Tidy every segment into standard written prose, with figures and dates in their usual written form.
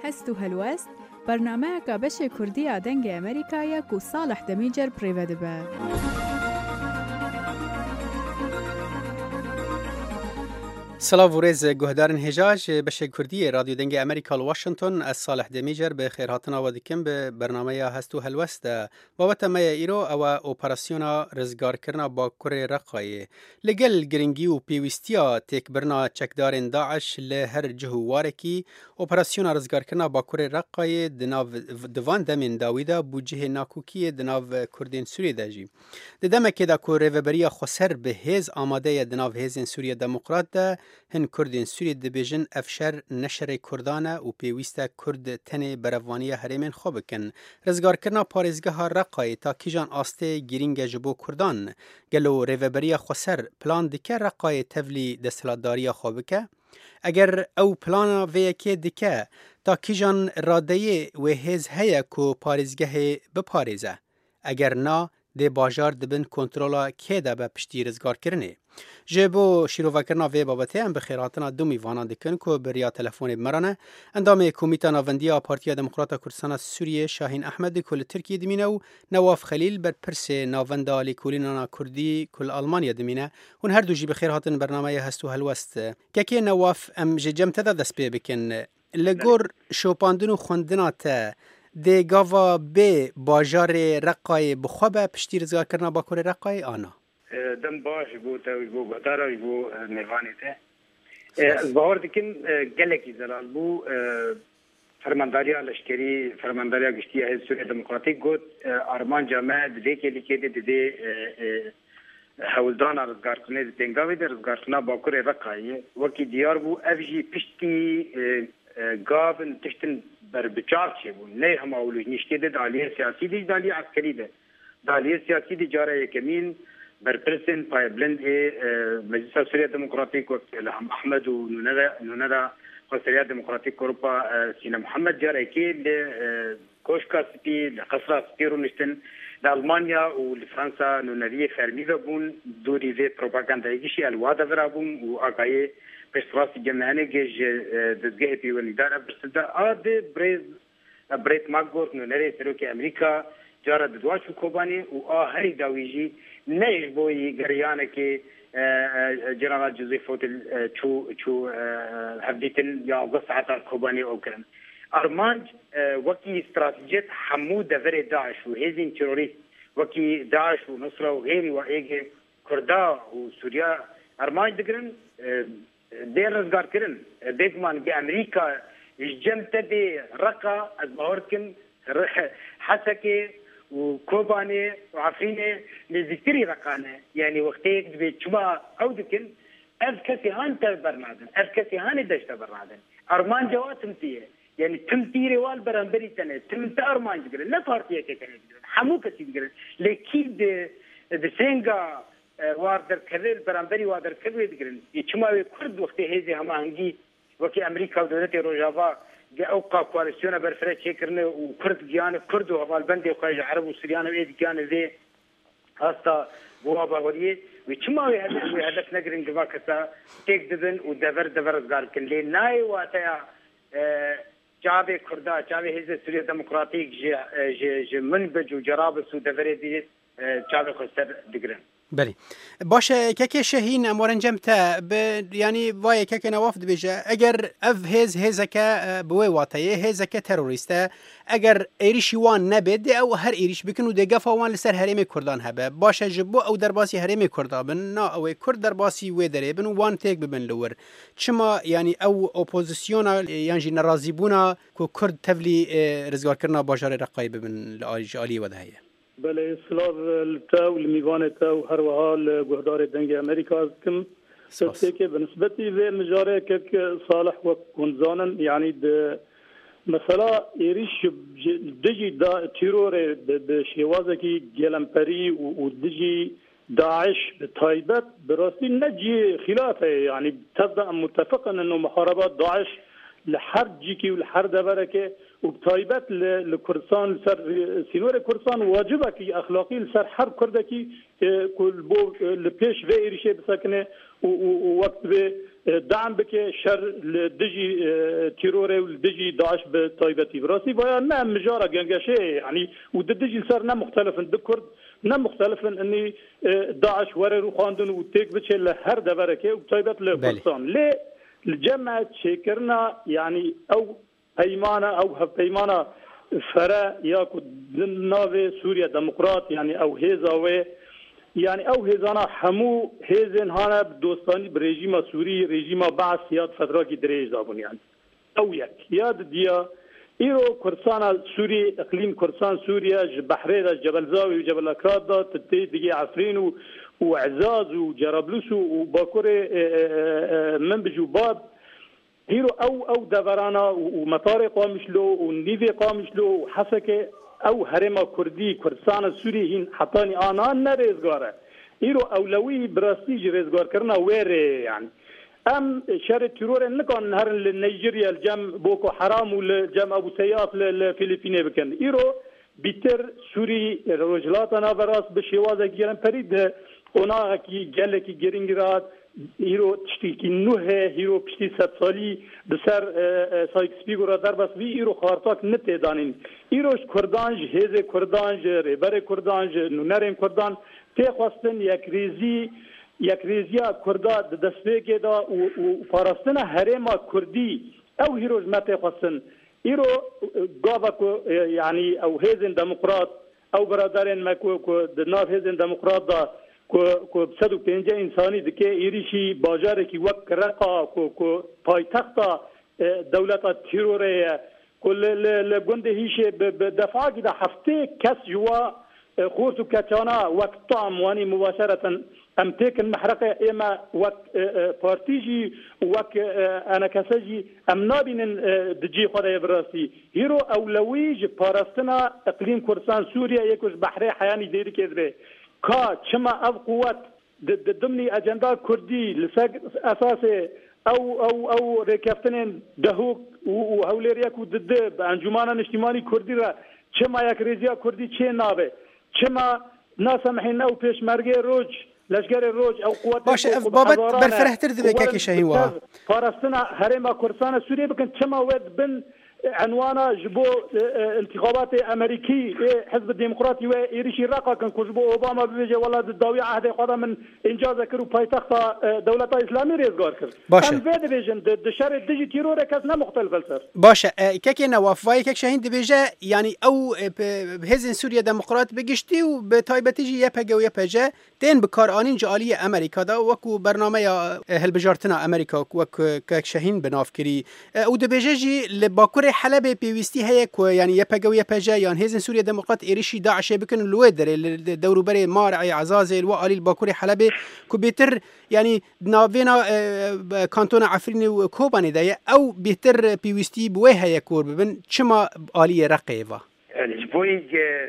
هستو هلوست برنامه که بش کردی آدنگ امریکایی که صالح دمیجر پریوده به. سلام و ریز گهدارن هجاج بش کردی رادیو دنگ امریکا واشنطن از صالح دمیجر به خیر هاتنا و دکم به برنامه هستو هلوست بابت ما ایرو او اپراسیونا رزگار کرنا با کره رقای لگل گرینگی و پیوستیا تک برنا چکدارن داعش لهر جهو وارکی اپراسیونا رزگار کرنا با کره رقای دناو دوان دمین داویدا بوجه ناکوکی دناو کردین سوریه داجی ددم که دا کره وبریا خسر به هز آماده دناو هزین سوریه دموکرات ده هن کردین سوریه دبیجن افشار نشر کردانه و پیوسته کرد تنه بروانی هرمین خوب کن رزگار کرنا پارزگاه رقای تا کیجان آسته گیرینگ جبو کردان گلو ریوبریا خسر پلان دکه رقای تولی دستلاتداری خوب که اگر او پلانا ویکی دکه تا کیجان رادهی و هز هیا کو پارزگاه بپارزه اگر نا ده باجار دبن کنترولا که ده به پشتی رزگار کرنه. جبو شیرو کرنا وی بابته هم بخیراتنا دو میوانان دکن که بریا تلفون بمرانه اندام کمیتا ناوندیا پارتیا دموکرات کردستان سوریه شاهین احمد کل ترکیه دمینه و نواف خلیل بر پرس ناوندا لیکولینانا کردی کل آلمانیا دمینه هون هر دو جی بخیراتن برنامه هستو هلوست که نواف ام جم تدا دست بی بکن لگور شوپاندن و خوندنات ده گاوا به باجار رقای بخوابه پشتی رزگار کرنا با کره رقای آنا دم باش بو تاوی بو گدارای بو میوانی ته باور دکن گلکی زلال بو فرمانداریا لشکری فرمانداریا گشتی از سوریه دموکراتیک گوت آرمان جامعه ده که لیکه ده هولدان رزگار کنه ده تنگاوی ده رزگار کنه با کره رقای وکی دیار بو افجی پشتی گاون تشتن بر بچار چه بون نه هم اولوش نشته ده دالیه سیاسی ده دالیه عسکری ده دالیه سیاسی ده جاره یکمین بر پرسن پای بلند مجلس سوریه دموکراتیک وقت الهام احمد و نوندا سوریه دموکراتیک اروپا سینا محمد جاره که کوشکا سپی لقصرا سپی رو نشتن لألمانيا ولفرنسا نونريه فرميذا بون دوري في بروباغندا يجيشي الوادا فرابون وآقاية بشتراس جمعاني جيج دزگه بيواني دار برسلدا بريت ماغور نونريه سروكي أمريكا جارة ددواشو كوباني هري داويجي نيش بوي غريانكي جنرال جوزيف فوتل چو هبديتن يا أغسط عطا كوباني أو كرم ارمانج وكي استراتيجية حمو دفر داعش وهزين تيروريست وكي داعش ونصرة وغيري وإيجي كردا وسوريا ارمانج دقرن دير رزقار كرن ديكمان بأمريكا جمت دي رقا أزمهوركن حسكي وكوباني وعفريني لذكري رقانه يعني وقتيك دبي شما عودكن أذكسي هان تبرنادن أذكسي هان دشت برنادن ارمان جوات تمتيه يعني تمتيري والبرامبري تنه تمت ارمان جقرن لا بارتيه كتنه حمو كتي جقرن لكيد د سينغا واردر كذل برامبري واردر كذل جقرن يچما كرد وقت هيزي هما هنگي وكي امريكا ودولت روجافا اوقا كواليسيون برفره چكرنه وكرد جيان كرد وحوال بندي وخارج عرب وسريان ويد جيان ذي هستا بوابا وليه وچما هدف نگرن جوا كسا تيك دبن ودفر زغاركن لي ناي واتيا جابه کرده جابه حزب سوریه دموکراتیک ج منبج و جرابس و دفره دیگه جابه خسر دگرن بله باشه که شهین امورن جمتا یعنی وای که نواف دبیجه اگر اف هزک بوی واتیه هزک تروریسته اگر ایریشی وان نبید او هر ایریش بکن و دیگه فوان لسر حریم کردان هبه باشه جبو او درباسی حریم کردان بن نا او کرد درباسی و دره بن وان تک ببن لور چما یعنی او اپوزیسیونا یعنی ناراضی بونا کو کرد تولی رزگار کردن باجار رقای ببن عالی و دهیه بله سلام التاو الميوان تاو هر وهال جهدار دنج أمريكا كم سكك بالنسبة لي مجاري كك صالح وكونزانا يعني مثلا يريش دجي دا تيرور بشيوازكي جلمبري ودجي داعش بتايبت براسي نجي خلافه يعني تبدأ متفقا انه محاربات داعش لحرب جيكي والحرب دبركه وبتايبت لكردستان سر سينور كردستان واجبه كي اخلاقي سر حرب كردكي كل بو لبيش في ريشه بسكنه ووقت به دعم بك شر لدجي تيروري ولدجي داعش بطيبتي براسي ويا ما مجارة جنجاشي يعني وددجي صار نا مختلف دكرد نا مختلف اني داعش ورا روخاندن وتيك بتش هر دبركه وطيبت لفرسان ليه الجماعة شكرنا يعني او هيمانه او هفيمانه فرا ياكو نافي سوريا ديمقراط يعني او هيزاوي يعني او هزانا حمو هزن هانا دوستاني بريجيما سوري ريجيما بعث ياد فترة کی دریج دابون يعني او یک ياد ديا ايرو كردستان سوري اقليم كردستان سوريا بحرية جبل زاوي وجبل اكراد دا تتي دقي عفرين وعزاز وجرابلس وباكوري منبج وباب هيرو او دبرانا ومطار قامشلو ونيفي قامشلو وحسكه او هرما كردي كردستان سوري هين حطاني انا نريزگاره ايرو اولوي براستيج ريزگار کرنا ويري يعني ام شر ترور نكون نهر لنيجيريا الجم بوكو حرام والجم ابو سياف للفلبين بكن ايرو بيتر سوري رجلاتنا براس بشوازه گيرن فريد اونا کی گله کی گرینگرات هيرو تشتكي نوه هيرو بشتي سالي بسر سايكسبيغورا دربس في هيرو خارطاك نتدانين هيروش كردانج هزه كردانج ريبر كردانج نونرين كردان تخواستن يكريزيا كردا دستيكي دا وفارستنا هرما كردي او هيروش ما تخواستن هيرو غابكو يعني او هزن ديمقراط او برادرين ماكو دناف هزن ديمقراط دا کو 150 انسانی دکه ایریشی باجاره کی وک رقا کو پایتخت دولت تیروره کل لگنده هیچ به دفعه کی هفته کس جوا خورت و کچانا وقت طعموانی مباشرة امتك المحرقة اما وقت بارتيجي وقت انا كسجي ام نابين دجي خدا براسي هيرو اولويج باراستنا اقليم كردستان سوريا يكوش بحري حياني ديري كذبه كا شما اب قوات ضمن اجندا كردي لسق اساسي او ركفتنين دهوك وهوليرياك ضد انجمانا اجتماعي كردي را شما يكريزيا كردي تشي نابه شما ناسمحين او بيشمرغي روج لشکر روج او قوات باشه بابت برفرهتر دبه که شهین وا فارستنا هرما كردستان سوريا بكن شما ود بن عنوانا جبو انتخابات امريكي حزب الديمقراطي ويريشي راقا كان كجبو اوباما بيجي والله الداوي عهد خدا من انجاز كرو بايتخت دولة اسلامي ريزگار كر باشه ام فيد فيجن د شر ديجي تيرور كاسنا مختلف الفر باشه كيكي نواف واي كيك شهين دبيجا يعني او بهزن سوريا ديمقراط بگشتي و بتايبتيجي يپگه و يپجه تين بكارانين جالي امريكا دا وكو برنامه هلبجارتنا امريكا وكو كيك شهين بناف كري او دبيجي لباكور حلب بيوستي هيك يعني يپگه و يپجه يعني هزن سوريا ديمقراط ايريشي داعش بكن الويدر الدورو بري مارعي عزازي الوالي الباكور حلب كو بيتر يعني نافينا كانتون عفرين وكوباني دا او بيتر بيوستي بوي هيكور ببن شما آلية رقيفة الجبوي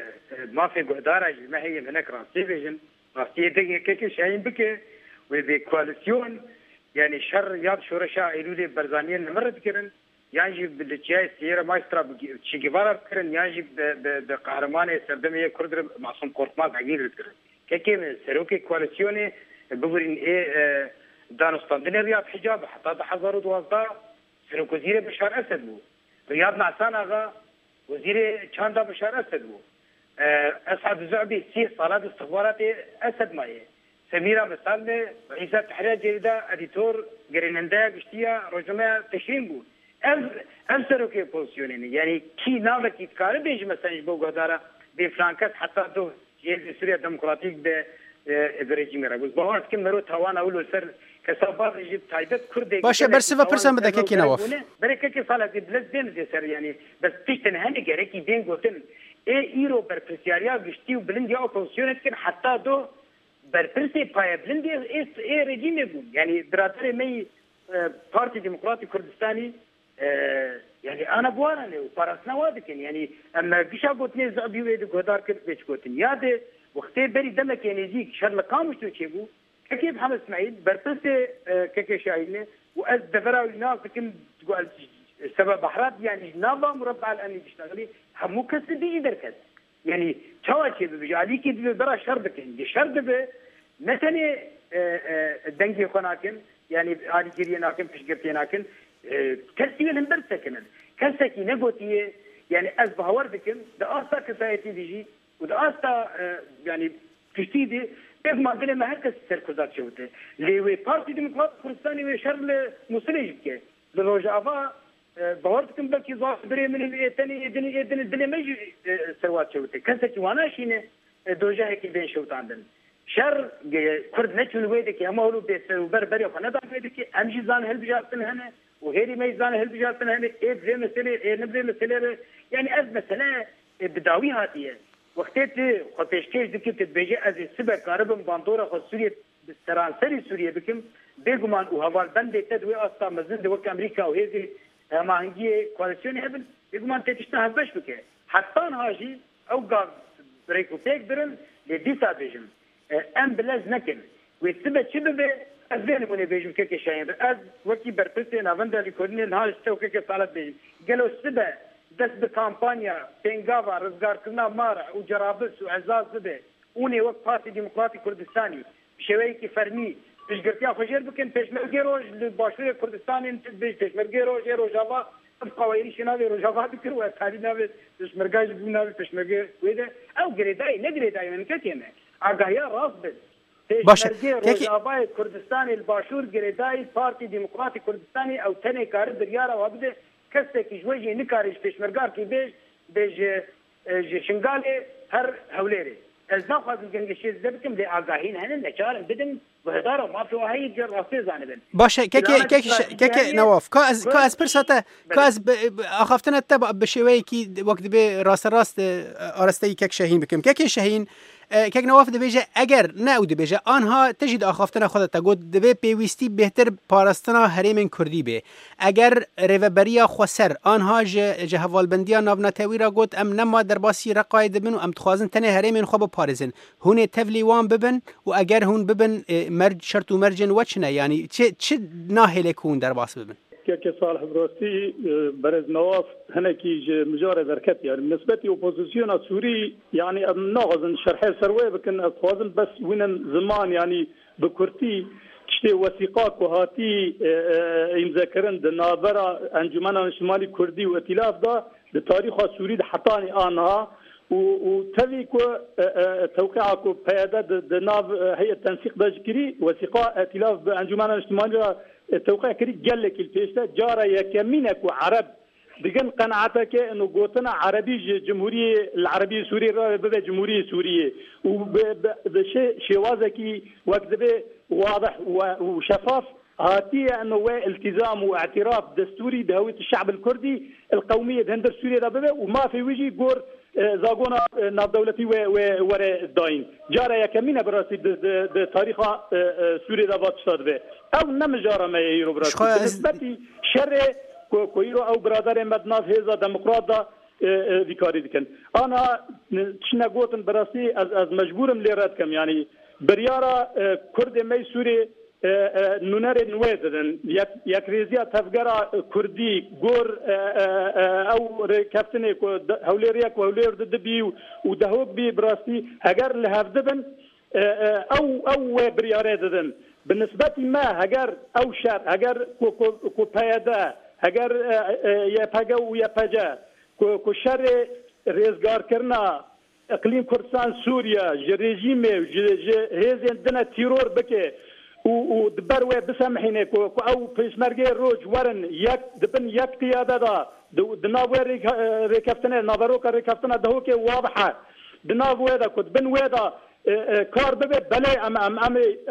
ما في قدارة ما هي هناك راسي فيجن راسي دقيقة كيكي شاين بك وبكواليسيون يعني شر ياد شورشا ايلولي برزانيين نمرد كرن يعني بالجهة السيارة مايسترا تشيغيفارا كرن يعني بقهرمان سردمية كردر معصوم قرطمات عقيل كرن كيكي سروكي كواليسيوني بقولين ايه دانستان رياض حجاب حتى حضروا دوازدا سروك وزير بشار اسد بو رياض نعسان اغا وزير چاندا بشار اسد بو اسعد الزعبي 6 صالات استخبارات اسد مايه سميرة مثال رئيسة تحرير جريدة اديتور جرينندا قشتيا رجمه تشرين بو ام سروكي بوزيشنين يعني كي نامك يتكار بيج مثلا بو قدارة بفرانكس حتى دو جيل سوريا ديمقراطيك ب بريجيم رابوز باور كم مرو توان اول سر كسبات يجيب تايبت كرد باشه برسه فرصه بده كيكي نواف بركه صاله بلزدين دي سر يعني بس تشتن هني جريكي دين قوتن اي ايرو برفسياريا غشتي وبلندي او بوزيشنت كن حتى دو برفسي باي بلندي اي ريجيم يقول يعني برادري مي بارتي ديمقراطي كردستاني يعني انا بوارنه وبارسنا وادكن يعني اما قشا قوتني زعبي ويد غدار كنت بيش قوتن ياده وقتی بری دم که نزدیک شرل قامش تو چه بو که محمد اسماعیل برپرس که شاهینه و از دفرا الناس كم تقول سبب بحرات يعني نظام مربع الامن تشتغلي هم كسب بيجي دركز يعني تواجه بيجي عليك برا شربك دي شرب مثلا دنگی خناکن یعنی عادی گریه ناکن پیشگرتی ناکن کسی ولهم برسکنن کسی کی نگوتیه یعنی از باور دکم د آستا کسایتی دیجی و د آستا یعنی کشتی دی یک ماندن ما هر کس سرکوزات شوته لیوی پارتی دموکرات کردستانی و شرل مسلج که د روجاوا باور دکم بلکی زاف بری من ایتنی دنی مجی سروات شوته کسی کی واناشینه دوجه کی بین شوتاندن شر کرد نچون ویده که همه اولو بر بری خانه دام ویده که همجی زان هل بجارتن هنه و هیری میزان هل بجارتن هنه اید زی مسئله نبزی مسئله یعنی از مسئله بداوی هاتیه وقتی خود پیشکش دکی تدبیجه از سبه کاربم باندورا خود سوریه سرانسری سوریه بکم بگمان و حوال بنده تدوی آستا مزند وقت امریکا و هیزی ماهنگی کوالیسیونی هبن بگمان تیتشتا هزبش بکه حتی هاجی او گاز بریکو پیک درن لیدیسا بیجم ام بلز نکن و سبه چی ببه از بینمونه بیجم که شاید از وکی برپرسی نوانده لیکورنی نهاش چوکه که سالت بیجم گلو سبه دست به کامپانیا پنگاوا رزگار کردنا مارا و جرابس و عزاز بده اونی وقت پارتی دموکراتی کردستانی شوی که فرمی پیشگرتیا خوشیر بکن پیشمرگی روش باشوری کردستانی پیشمرگی روش روجاوا قوایری شناوی روجاوا بکر و تالی ناوی پیشمرگاج بو ناوی پیشمرگی ویده او گریدای نگریدای من کتیمه آگاهی راست بد پیشمرگی روجاوای کردستانی الباشور گریدای پارتی دموکراتی کردستانی او تنه کار دریارا و بده کسی که جویی نکاریش پیشمرگار کی بیج شنگالی هر هولیری از نخواهد گنگشی زبطم لی آگاهین هنن نچارم بدم و هدارم مافیو هایی گر راستی زانبن باشه که نواف که از پرساته که از آخافتن تبع بشوی کی وقت به راست آرسته یک شهین بکم که شهین که نواف دبیجه اگر نه او دبیجه آنها تجد آخافتن خودت تگود دبی پیوستی بهتر پاراستنا حریم کردی به اگر ریوبریا خسر آنها جهوالبندیا ناوناتوی را گفت ام نما در باسی رقاید بن و ام تخوازن تنه حریم خوب پارزن هون تفلیوان ببن و اگر هون ببن مرج شرط و مرجن وچنه یعنی چه ناهله کون در باس ببن که صالح براستی برز نواف هنکی مجاره برکت يعني بالنسبة لأوبوزيسيون سوري يعني ناغزن شرح سروي بكن أخوازن بس وين زمان يعني بكرتي تشتي وثيقات وهاتي يمذكرن دنابرة أنجمنا الشمالي كردي وائتلاف دا لتاريخ سوري حطاني آنها وتذي كو توقيع كو بيادة دناب هي التنسيق داجكري وثيقة ائتلاف بأنجمنا الشمالي التوقيع كري قال لك البيشتا جارة يكمينك وعرب بقن قناعتك انه قوتنا عربي جمهورية العربية السورية بدا جمهورية سورية وبشيء شوازكي وكذا واضح وشفاف هاتية انه التزام واعتراف دستوري بهوية الشعب الكردي القومية بهندر سوريا بدا وما في وجه قور زاغونا ناب دولتي ورا الداين جارة يكمينة براسي تاريخ سوريا دابات شاد به او نمجارة ما يرو براسي بالنسبة شر کویرو او برادر مدناف هزا دموکرات بیکاری دیکن انا چنا گوتن براستی از مجبورم لیرات کم یعنی بریارا کرد می سوری نونر نویدن یک ریزیا تفگرا کردی گور او رکفتنی کو هولریک و هولیر دبی و دهوک بی براستی اگر لهفدبن او بریاره ددن بالنسبه ما اگر او شر اگر کو پیاده اگر یا پگا و یا پجا کو شر ریزگار کرنا اقلیم کردستان سوریا رژیم هزین دنا تیرور بکه و دبر و بسامحینه کو او پیشمرگی روج ورن یک دبن یک قیاده دا دناور رکفتنه ناوروک رکفتنه دهو که واضحه دناور دا کد بن ودا کار ببه بله ام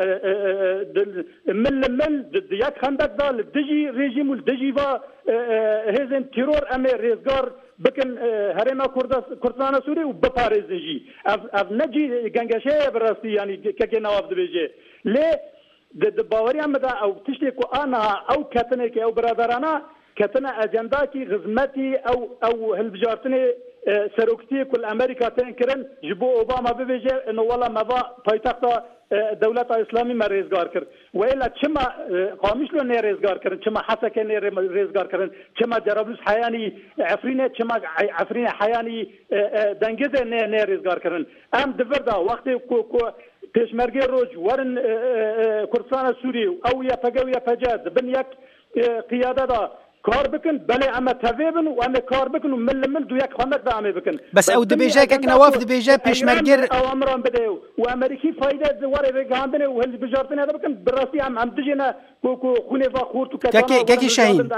مل یک خندق دال دجی رژیم الدجی و هزن ترور ام ریزگار بکن هرما کردستان سوری و بپارزنجی اف نجی گنگشه براستی یعنی که نواب دبیجه لی باوری هم دا او تشتی کو آنها او کتنه که او برادرانا کتنه اجندا کی خدمتی او هلبجارتنه سروکتی کل امریکا تنکرن جبو اوباما ببیجه انه والله موا پایتخت دولت اسلامی ما ریزگار کرد و الا چما قامیش لو نه ریزگار کردن چما حسکه نه ریزگار کردن چما جرابلس حیانی عفرینه چما عفرینه حیانی دنگزه نه ریزگار کردن ام دوردا وقتی کو پێشمەرگەی ڕۆژ وەرن کوردستانە سووری ئەو یەپەگە و یەپەجە دەبن یەک قیادەدا کار بکن بله اما تبیبن و اما کار بکن و مل دو یک خانه دامه بکن بس او دبیجه که نواف دبیجه پیشمرگر او امران بده و امریکی فایده زواره بگاندنه و هل بجارتنه هذا بکن براستی هم دجنا کو خونه و خورت و کتانا کی شاهین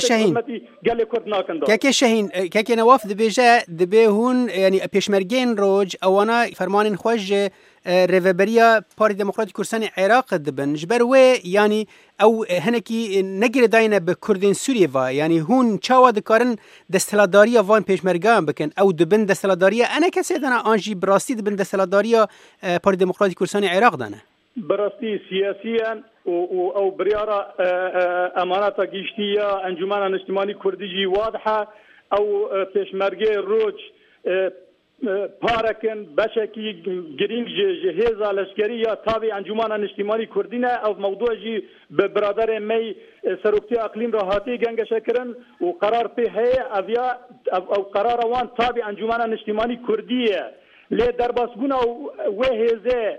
کی شاهین کی نواف دبیجه دبیهون یعنی پیشمرگین روج اوانا فرمان خوش ریوبریا پارتی دموکراتی کردستان عراق دبن جبر و یعنی او هنکی نگیر داینه به کردین سوریه و یعنی هون چاوا دکارن دستلاداری وان پیشمرگان بکن او دبن دستلاداری انا کسی دانه آنجی براستی دبن دستلاداری پارتی دموکراتی کردستان عراق دانه براستی سیاسیاً او بریارا امانات گیشتیه انجمن اجتماعی کردیجی واضحه او پیشمرگی روج پارکن بشکی گرینگ جهیزا لشکری یا تابع انجمن اجتماعی کردینه او موضوع جی برادر می سروکتی اقلیم راحتی گنگ شکرن و قرار په اویا او قرار وان تابع انجمن اجتماعی کردیه لی درباسگونه و هزه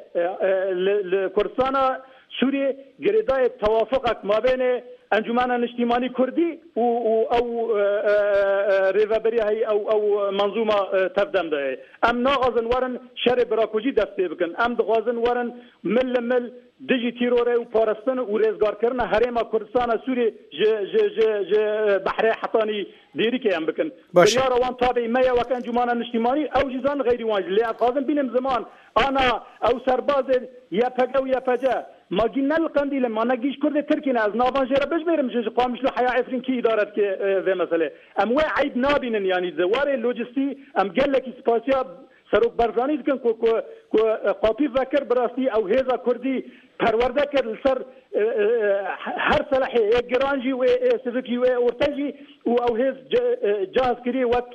لکردستان سوریه گریدای توافق ما بین انجمن اجتماعی کردی او ریوبری های او منظومه تقدم ده ام ناغازن ورن شر براکوجی دسته بکن ام دغازن ورن مل دیجی تیروره و پارستن و رزگار کردن حریم کردستان سوری ج بحر حطانی دیری که ام بکن بریار وان تابع میا وکن انجمن اجتماعی او جزان غیری واجب لی افغازن بینم زمان انا او سرباز یا پگو یا پجا ما قلنا القنديل ما نجيش كرد تركينا از نافان جرا باش بيرم جي قامش له حياه عفرين كي اداره ذي مساله ام واعيد نابين يعني زواري لوجستي ام قال لك سباسيا سروك برزاني كان كو قاطي ذكر براستي او هيزا كردي پرورده کرد سر هر صلاحي جرانجي و سيفيكي و اورتاجي او هيز جاهز كري وقت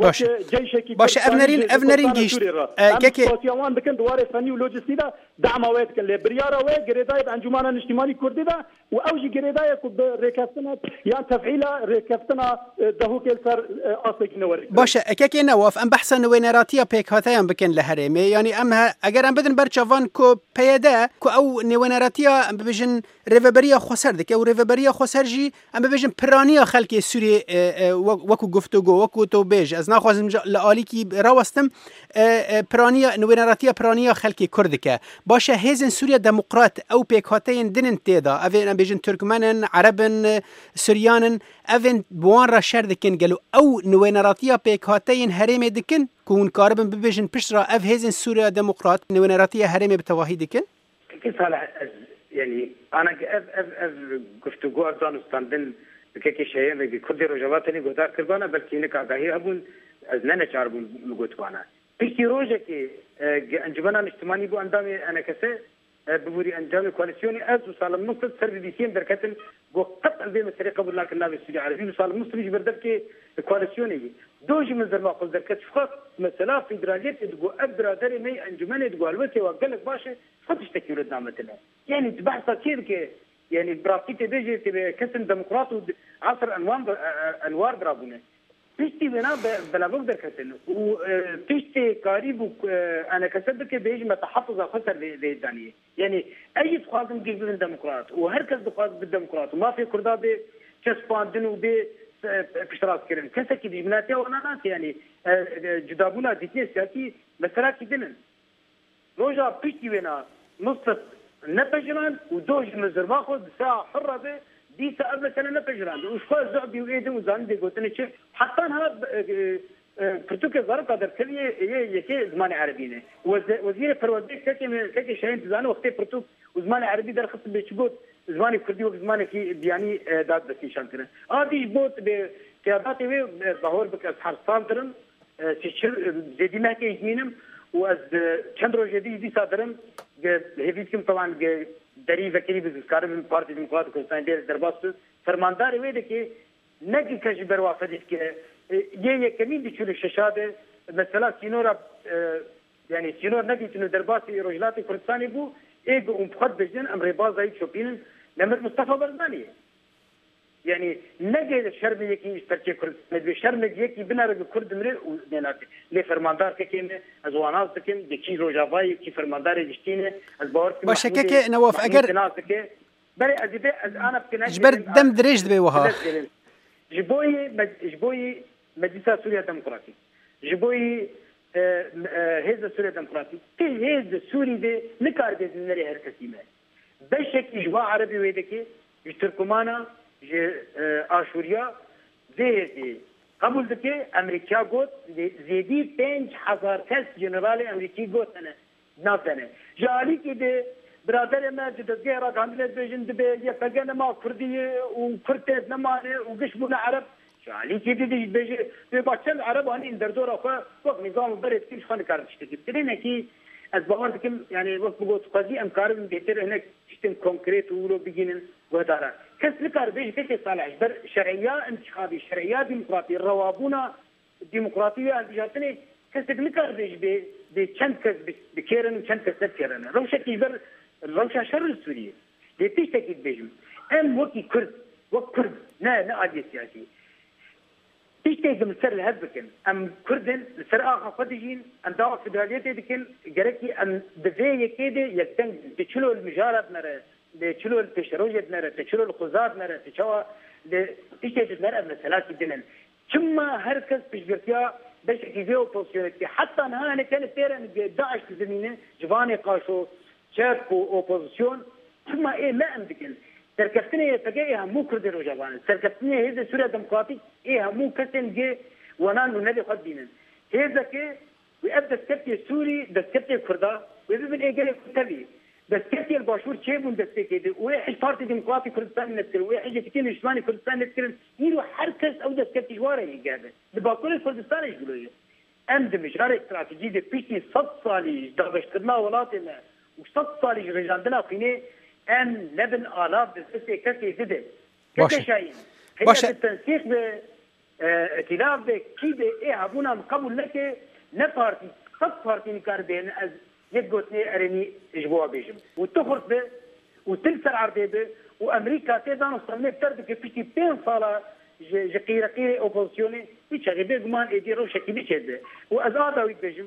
باشه افنرین گیشت که سیاوان بکن دواره فنی و لوجستیک دعم وید کن لبریارا و گریدای انجمن اجتماعی کردی دا و اوجی گریدای کو ریکافتنا یا تفعیل ریکافتنا دهو کل سر اصلی نوری باشه که نواف ام بحث نوینراتیا پیک هاتیم بکن لهرمی یعنی ام اگر ام بدن برچوان کو پیاده کو او نوینراتیا ام ببیجن ریوبریا خسر دک او ریوبریا خسر جی ام ببیجن پرانیا خلک سوری وکو گفتگو وکو تو بیج از نخوازم لعالی کی راوستم پرانیا نوینراتیا پرانیا خلکی کردکه باشه هیزن سوریا دموکرات او پیکاتین دنن تیدا اوین بیجن ترکمنن عربن سوریانن اوین بوان را شر دکن گلو او نوینراتیا پیکاتین هرم دکن کون کاربن ببیجن پشت را اف هیزن سوریا دموکرات نوینراتیا هرم بتواهی دکن كيف صالح يعني انا اف گفتگو افغانستان که شاید کردی روجواتنی گذار کردن بلکه اینک آگاهی هبون از نه چاربون گوتوانه پیشی روزه که انجمن اجتماعی بو اندام انا کسه ببوری انجام کواليسيوني از وسالم نقطه سر بي سي دركتن بو قطع بين الطريقه قبل لكن لا بالسوري عربي وسالم مستري بردك كواليسيوني دوج من زرما قل دركت فقط مثلا فيدراليه تقو ابرادري مي انجمن تقو الوتي وقال لك باشا خدش تكيل نعمتنا يعني تبحث كير يعني براكتي بيجي كسن ديمقراط عصر انوار درابونه تشتي بنا بلا بقدر كتن وتشتي قريب انا كسبك بيجي متحفظ خسر للدانيه يعني اي تقاضم جيب الديمقراط وهركز تقاضم بالديمقراط وما في كردا بشسباندن وب اشتراك كرن كسكي بناتي وانا ناس يعني جدابونا ديتني سياسي مثلا كدنن روجا بيشتي بنا نصف نبجران ودوج مزرما خذ ساعه حره به ديسا قبل سنه نبجران وشخوز زعبي وايدن وزان دي قلتني شيء حتى هذا كرتوك ظرف قدر كليه يكي زمان عربينه وزير فرودي كتي شاين تزان وقتي برتوك وزمان عربي در خص بيشبوت زماني كردي وزماني في دياني داد بسي شانتنا دي بوت بقياداتي ظهور بك اصحاب صادرن زيدي ما كي يمينم واز چندرو جدي دي صادرن هيفيكم طبعا دری وکیلی بزرگکار من پارتی دموکرات کردستان دیر درباس فرماندار ویده که نگی کجی بروافدید که یه کمی دیچون ششاده مثلا سینورا يعني سینور نگی تنو درباسی رجلات کردستانی بو ایگو امفخد بجن امر بازایی چوپینن نمر مصطفى برزانیه يعني نجد شرم يكي تركي كرد نجد شرم يكي بنارك كرد مري ونات لي فرماندار كيم ازواناز كيم دكي روجافاي كي فرماندار دشتينه الباور باشه كي نواف اگر بري از انا بكنا جبر دم دريج دبي وها جبوي مجلس سوريا ديمقراطي جبوي هذا سوريا ديمقراطي كي هذا سوري ده نكار ده نري حركتي ما بشك جوا عربي ويدكي تركمانا آشوریا زیادی قبول دکی امریکا گوت زیادی 5000 کس جنرال امریکی گوتنه ناتنه جالی که ده برادر ما جدگه را کامل بیشند به یه پگن ما کردی و کرد نمانه و گشبون عرب جالی که ده بیش به بچن عرب آنی در دور آخه وقت نظام برد کیش خانه کارش کردی ترینه کی از باور دکم یعنی وقت بگوت قضیه امکارم بهتر هنگ چیزن کنکریت ولو بگینن وداره کس نکار بیش که صالح بر شرعیه انتخابی شرعیه دموکراتی روابونا دموکراتی انتخابی کس نکار بیش به چند کس بکرن چند کس نکرن روشه کی بر روشه شر سوریه دیتیش تکید بیشم ام وقتی کرد نه عادی سیاسی تيجي سر الهب بكن ام كردن سر اخا قدجين ام داو فدراليتي دكن جركي ام دفي كده يكتن تشلو المجارات نرى تشلو التشروجت نرى تشلو الخزات نرى تشوا تيجي نرى ابن ثلاث دينن ثم هركز بجرتيا باش كيفيو بوزيشنتي حتى انا كانت تيرن داعش زمينه جواني قاشو شاف اوبوزيشن ثم ايه ما امدكن سرکفتنه تجاه مو کرد روجوان سرکفتنه هذا سوريا ديمقراطي ايه مو كسن جه ونان ونبي خد دينن هذا كه ويبدا سكتي سوري دسكتي كردا ويبدا ايه كتبي دسكتي الباشور شيبون دسكتي واحد بارتي ديمقراطي كردستان نتكلم واحد يتكلم عثماني كردستان نتكلم يلو حركز او دسكتي جواره يجابه بباكل كردستان يقولوا ام دمجار استراتيجي دي بيشتي 100 صالي دغشتنا ولاتنا و100 صالي رجاندنا فيني ام لبن آلاف بسته کسی زده کسی شاین باشه التنسيق به ائتلاف به کی به ای هبونا قبول نکه نه پارتی صد پارتی نکار بین از یک گوتنی ارنی اجبوع بیشم و تخرج به و تلسر عرضه به و امریکا تیدان صرمه ترد که پیشتی 5 ساله جقیره اپوزیسیونی هیچ غیبه گمان ایدی رو شکی بیچه و از آداوی بیشم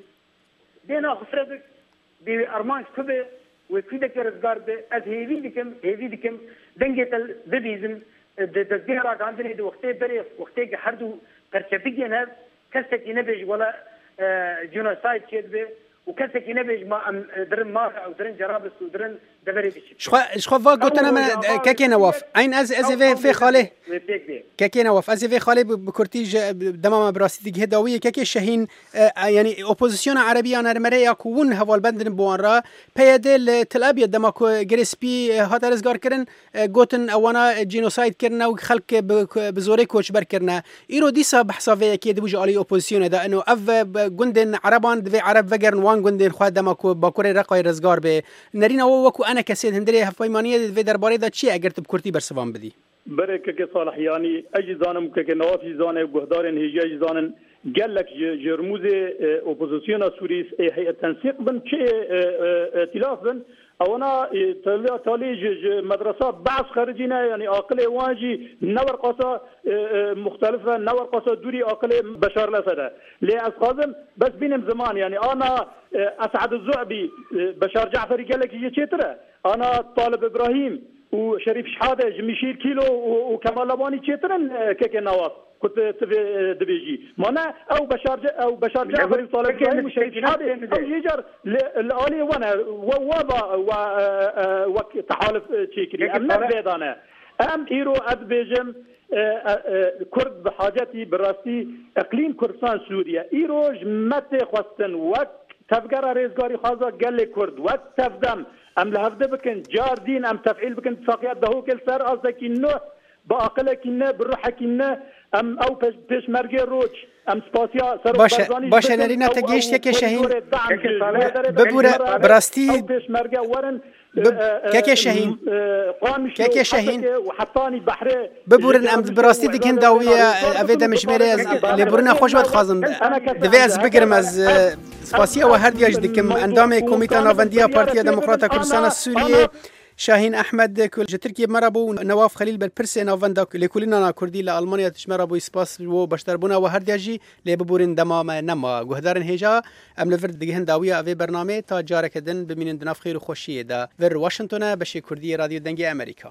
دینا خسره بک بی ارمانش کبه وكذا كرزقار از هيفي دكم دنجة البيزم الزهرة عندنا دو وقتي بري وقتي حردو كرشبيجي ناس كسك ينبج ولا جينوسايد شيء به وكسك ينبج ما درن مار او درن جرابس ودرن دبري بشي شخوا قلتنا من كاكي نواف عين از في خاله كاكي نواف از في خاله بكرتيج دمام براسي دي هداويه كاكي شاهين يعني اوبوزيسيون عربيه انا مريا كون هوال بندن بوانرا بيدل تل ابيض دماكو جريسبي هات رزگار كرن قوتن اوانا جينوسايد كرنا وخلق بزوري كوچ بر كرنا ايرو ديسا بحسابيه كي دبوج علي اوبوزيسيون دا انه اف گندن عربان دي عرب وگرن وان گندن خو دماكو باكوري رقاي رزگار به نرينا وكو انا كسيد هندري هفايمانيه في درباري دا چی اگر تب كرتي برسوان بدي بركه كي صالح يعني اجزانم كي نوافي زانه غهدارن هيجي اجزانن قال لك جرموز اوبوزيسيون سوريس هي التنسيق بن شيء ائتلاف بن او انا تالي مدرسات بعض خارجينا يعني اقل واجي نور قصه مختلفه نور قصه دوري اقل بشار الاسد لي اسقازم بس بينم زمان يعني انا اسعد الزعبي بشار جعفري قال لك يجي ترى انا طالب ابراهيم وشريف شحاده جميشير كيلو وكمال لباني تشترن كيك نواف كنت دبيجي مانا او بشار جعفر وطالب ابراهيم وشريف شحاده او يجر الالي وانا وابا تحالف تشيكري ام بيدانا ام ايرو ادبيجم كرد بحاجتي براستي اقليم كردستان سوريا ايروج متى خواستن وقت تفقر ريزقاري خازا قال لي كرد وقت تفدم ام لهفده بكن جار دين ام تفعيل بكن اتفاقيات دهو كل سر قصدك انه باقلك انه بروحك انه ام او پیش مرگی روچ ام سپاسیا سر باشه نرینا تگیش یک شهین ببوره براستی پیش مرگی ورن كاكي شاهين كاكي شاهين وحطاني بحر ببورن ام براستی دیگه داویه افیدا مشمره از لبورنا خوش باد خازم دوی از بگرم از سپاسیا و هر دیاج دکم اندام کمیته ناوندی پارتی دموکرات کردستان سوریه شاهین احمد کل ترکیه مرابو نواف خلیل بالپرس ناوندا لکولنا کردی لالمانیا تشمرابو اسپاس و بشتربونا و هر دیجی لببورن دمام نما گهدارن هجا ام لفرد دگهن داویا اوی برنامه تا جارک دن ببینن دناف خیر و خوشیه دا ور واشنطن بشه کردی رادیو دنگی امریکا.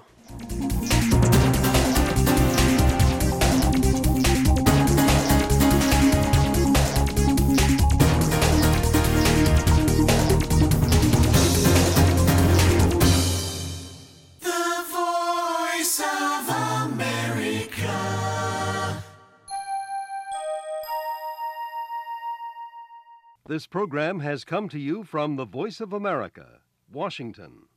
This program has come to you from the Voice of America, Washington.